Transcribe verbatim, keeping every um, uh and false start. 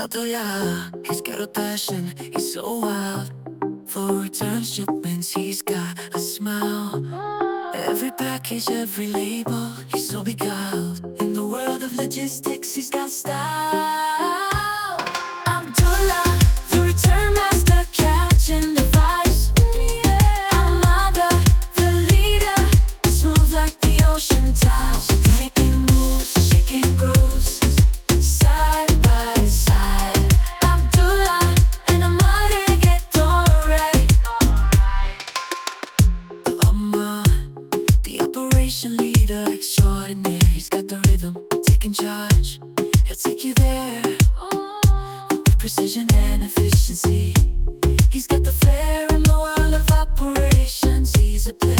Abdullah, he's got a passion, he's so wild. For return shipments, he's got a smile. Every package, every label, he's so beguiled. In the world of logistics, he's got style. Abdullah, the return master, catching the vibes. Amada, the leader, smooth like the ocean tides. Making moves, shaking grooves, side by side. Abdullah and Amada get alright. Amma, the operation leader extraordinary. He's got the rhythm, taking charge. He'll take you there with precision and efficiency. He's got the flair in the world of operations. He's a player.